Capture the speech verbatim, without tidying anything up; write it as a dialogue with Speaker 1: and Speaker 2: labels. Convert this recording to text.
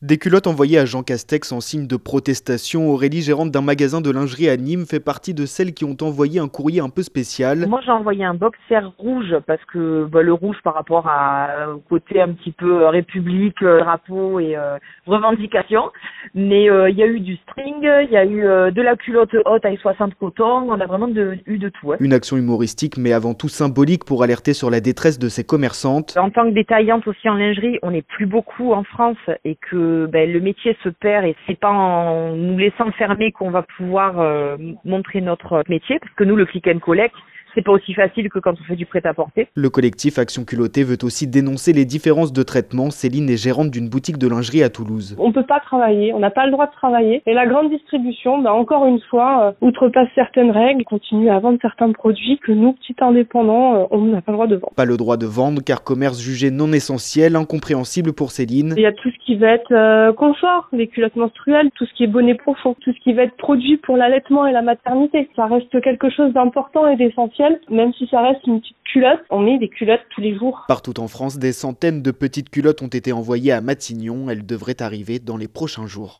Speaker 1: Des culottes envoyées à Jean Castex en signe de protestation. Aurélie, gérante d'un magasin de lingerie à Nîmes, fait partie de celles qui ont envoyé un courrier un peu spécial.
Speaker 2: Moi, j'ai envoyé un boxer rouge parce que bah, le rouge par rapport à, au côté un petit peu euh, république, euh, drapeau et euh, revendication. Mais il euh, y a eu du string, il y a eu euh, de la culotte haute taille soixante coton, on a vraiment de, eu de tout. Hein.
Speaker 1: Une action humoristique, mais avant tout symbolique pour alerter sur la détresse de ces commerçantes.
Speaker 2: En tant que détaillante aussi en lingerie, on n'est plus beaucoup en France et que ben, le métier se perd et c'est pas en nous laissant fermer qu'on va pouvoir euh, montrer notre métier, parce que nous, le click and collect, c'est pas aussi facile que quand on fait du prêt-à-porter.
Speaker 1: Le collectif Action Culottée veut aussi dénoncer les différences de traitement. Céline est gérante d'une boutique de lingerie à Toulouse.
Speaker 3: On peut pas travailler, on n'a pas le droit de travailler. Et la grande distribution, bah encore une fois, euh, outrepasse certaines règles, continue à vendre certains produits que nous, petits indépendants, euh, on n'a pas le droit de vendre.
Speaker 1: Pas le droit de vendre car commerce jugé non essentiel, incompréhensible pour Céline.
Speaker 3: Il y a tout ce qui va être euh, confort, les culottes menstruelles, tout ce qui est bonnet profond, tout ce qui va être produit pour l'allaitement et la maternité. Ça reste quelque chose d'important et d'essentiel. Même si ça reste une petite culotte, on met des culottes tous les jours.
Speaker 1: Partout en France, des centaines de petites culottes ont été envoyées à Matignon. Elles devraient arriver dans les prochains jours.